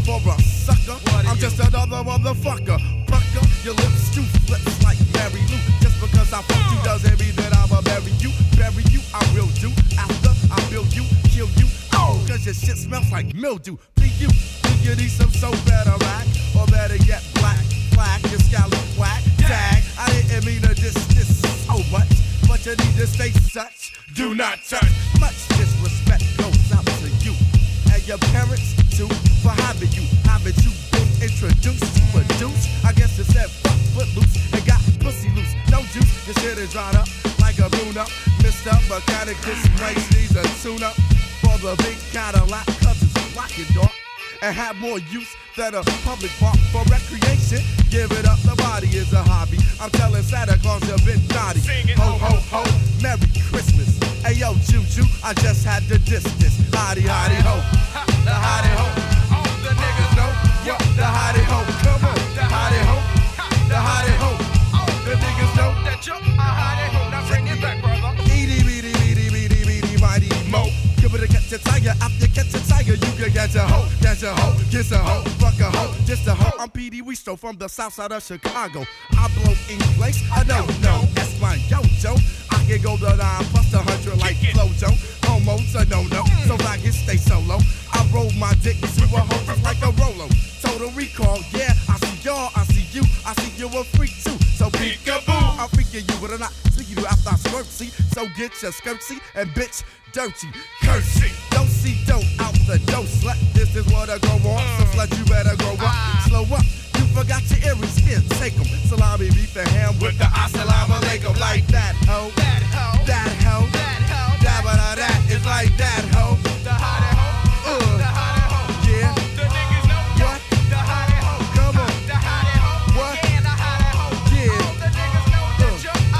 for a sucker. I'm just another motherfucker. Pucker, your lips too flips like Mary Lou. Just because I fuck you doesn't mean that I'ma marry you. Bury you, I will do. After I build you, kill you. Oh, cause your shit smells like mildew. Please you, think you need some soap better rack? Or better yet, black flag, your scallop whack. Tag, I didn't mean to diss so much, but you need to stay such. Do not touch. Much disrespect goes out to you and your parents too for having you been introduced to a deuce. I guess you said fuck footloose and got pussy loose. No juice, your shit is dried up like a Luna. Mr. Mechanic, this place needs a tune-up for the big Cadillac, cause it's black and dark and have more use than a public park for recreation. Give it up, the body is a hobby. I'm telling Santa Claus you've been naughty. Ho, ho, ho, Merry Christmas. Hey yo, Juju, I just had to diss this. Hottie, hottie, ho. The hottie, ho. All the niggas know. Yo, the hottie, ho. Come on. The hottie, ho. The hottie, ho. All the niggas know that you're a hottie, ho. Now bring it back, brother. Edie, beady, beady, beady, beady, mighty, mo. Give it a catch a tiger. After catch a tiger, you can catch a hoe. Catch a hoe. Kiss a hoe. Fuck a hoe. Just a hoe. I'm P.D. Weasel from the south side of Chicago. I blow English. I don't know. That's my yo-jo. I can go the 9 plus the 100 like Flojo. Homo's a no-no, so I can stay solo. I roll my dick to a hoe just like a Rolo. Total recall, yeah, I see y'all, I see you, I see you a freak too. So peekaboo, I'm freaking you, but I'm not speaking you after I squirtsy. So get your skirtsy and bitch dirty. Cursey, don't see dope out the dope slut. This is what I go on, so slut you better grow up. Slow up. Forgot your earrings, here, take them. Salami, beef, and ham with the assalamu alaikum. Like that, ho. That ho. That ho. That ho. That is like that, ho. The hottie ho. The hottie ho. Yeah. The niggas know what? The hottie ho. Come on. The hottie ho. What? Yeah, the hottie ho. Yeah. All the niggas know that you're a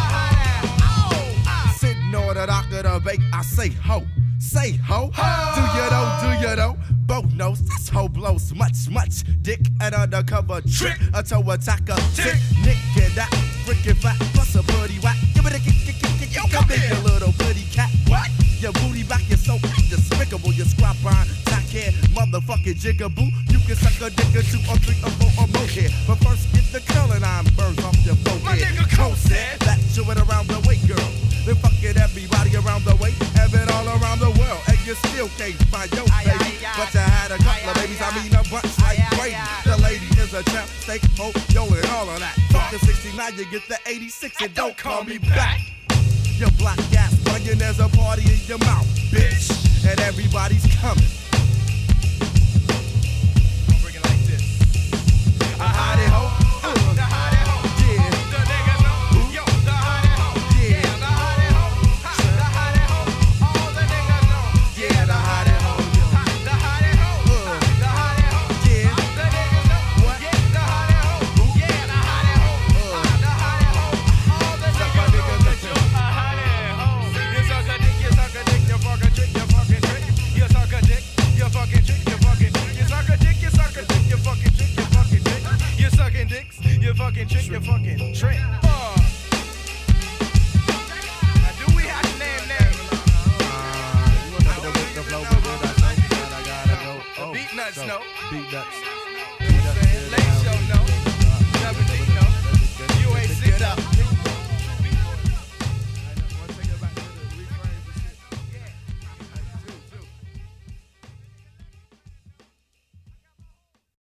hottie. Oh. Sitting on the dock of the bake, I say ho. Say ho. Ho. Do you know? Do you know? Bo knows this hoe blows much dick and undercover trick. A toe attacker tick. Nick get that freaking fat plus a booty whack. Give it a kick. Yo, come in, you little pretty cat. What? Your booty back is so despicable. You scrap on tack head, motherfucking jigaboo. You can suck a dick or 2 or 3 or 4 or more here. But first get the curling iron burns off your forehead. My nigga Cole said that you went around the way, girl. Then fucking everybody around the way, heaven all around the world, and you still can't find your baby. But you had a couple of babies, I mean a bunch like Brady. The lady is a champ, steak, hope, yo, and all of that. Fuck the 69, you get the 86, and don't call me back. Your black ass bugging, there's a party in your mouth, bitch, and everybody's coming. I'll bring it like this. A hottie ho. The hottie ho. Yeah. The niggas know. Yo, the hottie ho. Yeah. The hottie ho. The hottie ho. All the niggas know. Yeah, the hottie ho. The hottie ho. The hottie ho. Yeah. The niggas know. What? Yeah, the hottie ho. Yeah, the hottie ho. The hottie ho. All the niggas know that you're a hottie ho. You suck a dick, you suck a dick, you fuck a trick, you fucking trick. You suck a dick, you fucking trick, you fucking trick. You suck a dick, you suck a dick, you fucking trick, you fucking trick. You sucking dicks, you fucking trick, you fucking trick. Now do we have to name names? You want to with the flow, but I gotta go. Beat nuts, no. Beat nuts.